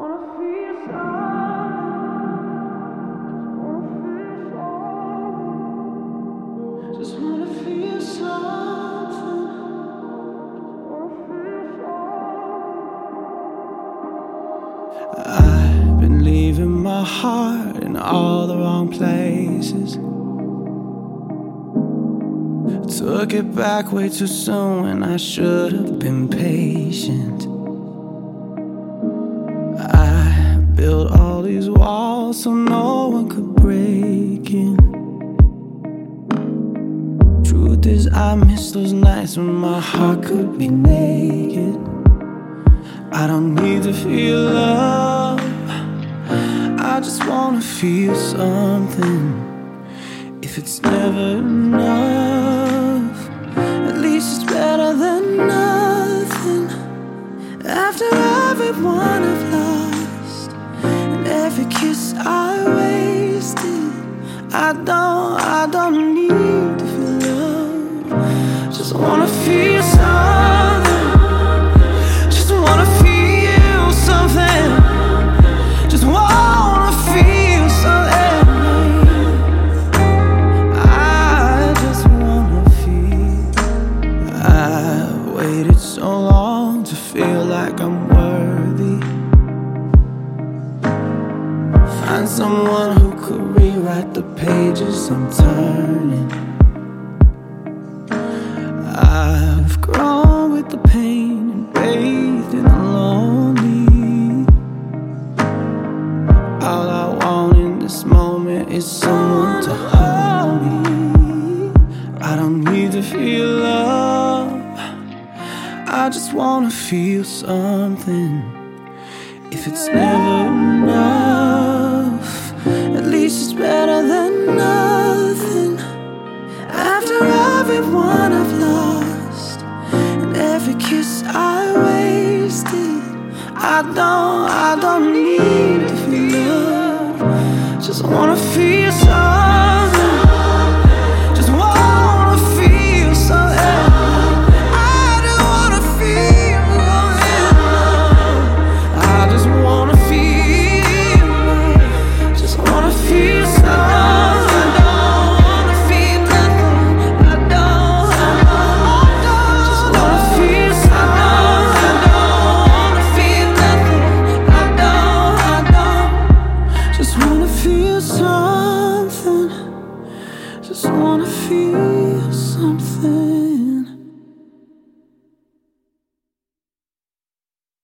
Just wanna feel something. I've been leaving my heart in all the wrong places. Took it back way too soon when I should have been patient. I built all these walls so no one could break in. Truth is, I miss those nights when my heart could be naked. I don't need to feel love, I just wanna feel something. If it's never enough, at least it's better than nothing. After everyone I've lost and every kiss I wasted, I don't need to feel love. Just wanna feel something. Just wanna feel something. Just wanna feel something. I just wanna feel. I've waited so long to feel like I'm worthy. Find someone who could rewrite the pages I'm turning. I've grown with the pain and bathed in the lonely. All I want in this moment is someone to hold me. I don't need to feel love, I just wanna feel something. If it's never enough, at least it's better than nothing. After everyone I've lost and every kiss I wasted, I don't need to feel love. Just wanna feel something.